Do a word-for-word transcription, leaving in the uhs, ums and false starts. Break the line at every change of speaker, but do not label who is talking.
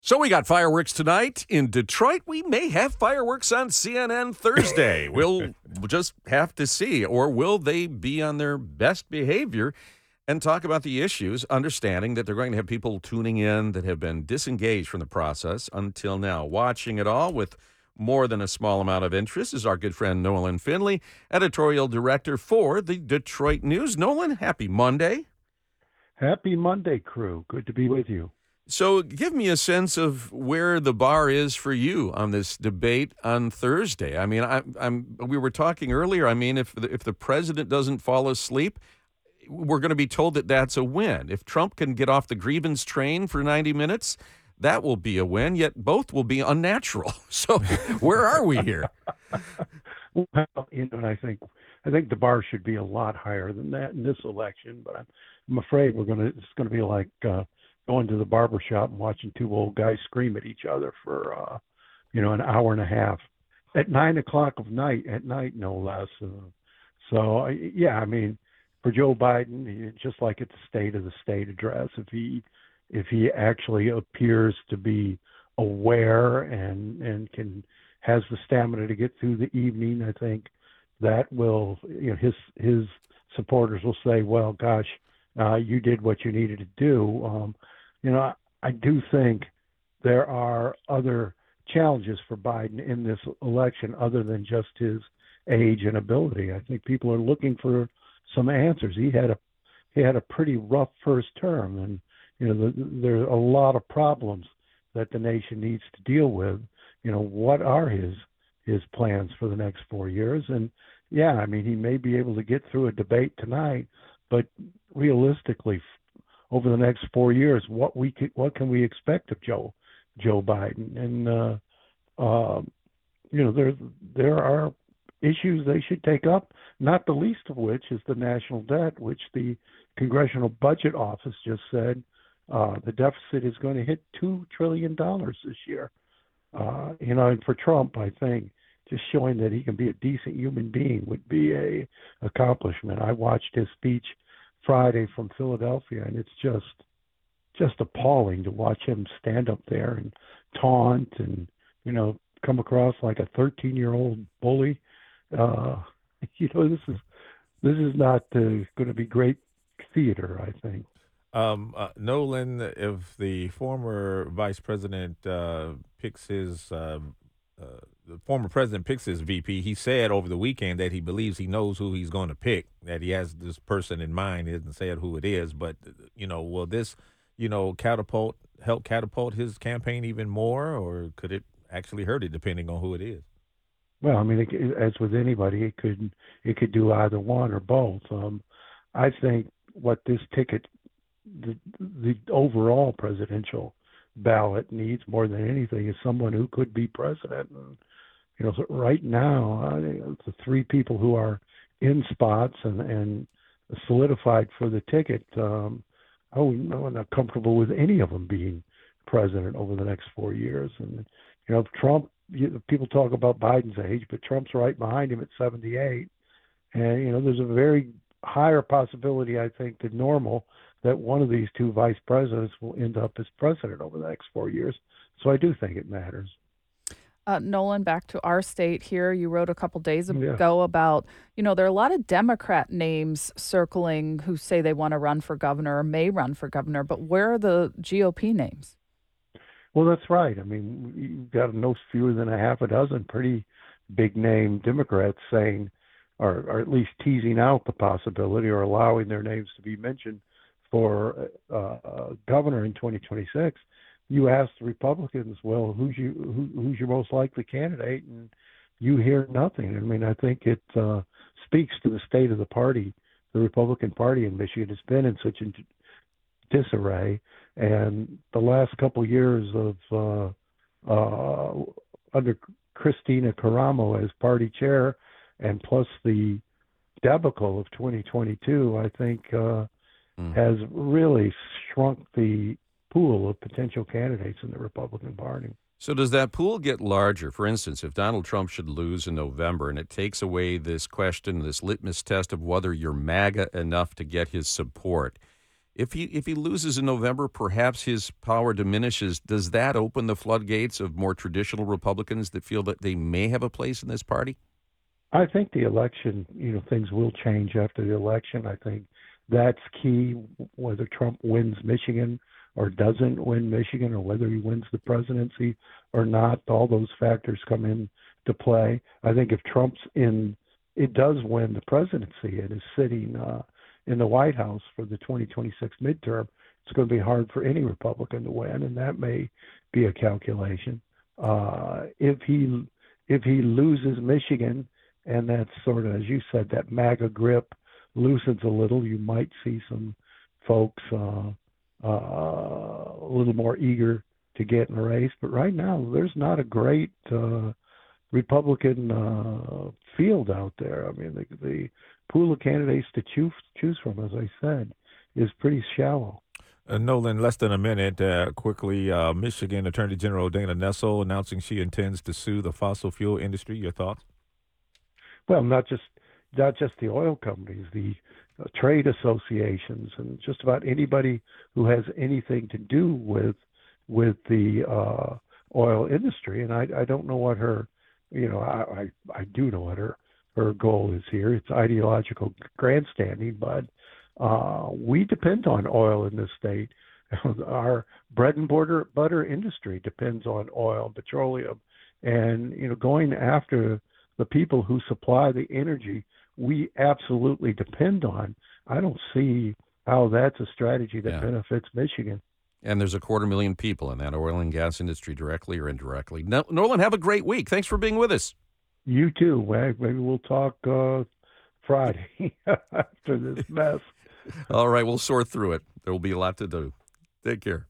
So we got fireworks tonight in Detroit. We may have fireworks on C N N Thursday. We'll just have to see. Or will they be on their best behavior and talk about the issues, understanding that they're going to have people tuning in that have been disengaged from the process until now. Watching it all with more than a small amount of interest is our good friend Nolan Finley, editorial director for the Detroit News. Nolan, happy Monday.
Happy Monday, crew. Good to be with you.
So give me a sense of where the bar is for you on this debate on Thursday. I mean, I, I'm. We were talking earlier. I mean, if the, if the president doesn't fall asleep, we're going to be told that that's a win. If Trump can get off the grievance train for ninety minutes, that will be a win. Yet both will be unnatural. So where are we here?
Well, you know, and I think I think the bar should be a lot higher than that in this election. But I'm, I'm afraid we're going to. It's going to be like. Uh, going to the barber shop and watching two old guys scream at each other for, uh, you know, an hour and a half at nine o'clock of night, at night, no less. Uh, so, yeah, I mean, for Joe Biden, just like at the State of the State address, if he, if he actually appears to be aware and, and can, has the stamina to get through the evening, I think that will, you know, his, his supporters will say, well, gosh, uh, you did what you needed to do. Um, You know, I, I do think there are other challenges for Biden in this election other than just his age and ability. I think people are looking for some answers. He had a he had a pretty rough first term, and you know, the, there are a lot of problems that the nation needs to deal with. You know, what are his his plans for the next four years? And yeah, I mean, he may be able to get through a debate tonight, but realistically, over the next four years, what we could, what can we expect of Joe Joe Biden? And uh, uh, you know, there there are issues they should take up, not the least of which is the national debt, which the Congressional Budget Office just said uh, the deficit is going to hit two trillion dollars this year. Uh, you know, and for Trump, I think just showing that he can be a decent human being would be a accomplishment. I watched his speech Friday from Philadelphia, and it's just just appalling to watch him stand up there and taunt and, you know, come across like a thirteen-year-old bully. Uh, you know, this is this is not uh, going to be great theater, I think.
Um, uh, Nolan, if the former vice president uh, picks his uh, uh, the former president picks his V P, he said over the weekend that he believes he knows who he's going to pick, that he has this person in mind. He hasn't said who it is, but, you know, will this, you know, catapult, help catapult his campaign even more, or could it actually hurt it depending on who it is?
Well, I mean, it, as with anybody, it could it could do either one or both. Um, I think what this ticket, the, the overall presidential ballot needs more than anything is someone who could be president. And, you know, so right now, uh, the three people who are in spots and, and solidified for the ticket, um, I'm not comfortable with any of them being president over the next four years. And, you know, if Trump, you, people talk about Biden's age, but Trump's right behind him at seventy-eight. And, you know, there's a very higher possibility, I think, than normal that one of these two vice presidents will end up as president over the next four years. So I do think it matters.
Uh, Nolan, back to our state here. You wrote a couple days ago
Yeah.
about, you know, there are a lot of Democrat names circling who say they want to run for governor or may run for governor, but where are the G O P names?
Well, that's right. I mean, you've got no fewer than a half a dozen pretty big name Democrats saying, or, or at least teasing out the possibility or allowing their names to be mentioned for uh, governor in twenty twenty-six. You ask the Republicans, well, who's you who, who's your most likely candidate, and you hear nothing. I mean, I think it uh, speaks to the state of the party, the Republican Party in Michigan. Has been in such a disarray, and the last couple years of uh, uh, under Christina Caramo as party chair, and plus the debacle of twenty twenty-two, I think uh, mm. has really shrunk the pool of potential candidates in the Republican Party.
So does that pool get larger? For instance, if Donald Trump should lose in November and it takes away this question, this litmus test of whether you're MAGA enough to get his support, If he if he loses in November, perhaps his power diminishes. Does that open the floodgates of more traditional Republicans that feel that they may have a place in this party?
I think the election, you know, things will change after the election. I think that's key, whether Trump wins Michigan or doesn't win Michigan, or whether he wins the presidency or not. All those factors come into play. I think if Trump's in, it does win the presidency and is sitting uh, in the White House for the twenty twenty-six midterm, it's going to be hard for any Republican to win, and that may be a calculation. Uh, if he if he loses Michigan, and that's sort of, as you said, that MAGA grip loosens a little, you might see some folks uh, uh, a little more eager to get in the race. But right now, there's not a great uh, Republican uh, field out there. I mean, the, the pool of candidates to choose, choose from, as I said, is pretty shallow.
Uh, Nolan, less than a minute. Uh, quickly, uh, Michigan Attorney General Dana Nessel announcing she intends to sue the fossil fuel industry. Your thoughts?
Well, not just not just the oil companies, the uh, trade associations, and just about anybody who has anything to do with with the uh, oil industry. And I, I don't know what her, you know, I, I, I do know what her, her goal is here. It's ideological grandstanding, but uh, we depend on oil in this state. Our bread and butter, butter industry depends on oil and petroleum. And, you know, going after the people who supply the energy we absolutely depend on, I don't see how that's a strategy that
Yeah.
benefits Michigan.
And there's a quarter million people in that oil and gas industry, directly or indirectly. No, Nolan, have a great week. Thanks for being with us.
You too. Well, maybe we'll talk uh, Friday after this mess.
All right, we'll sort through it. There will be a lot to do. Take care.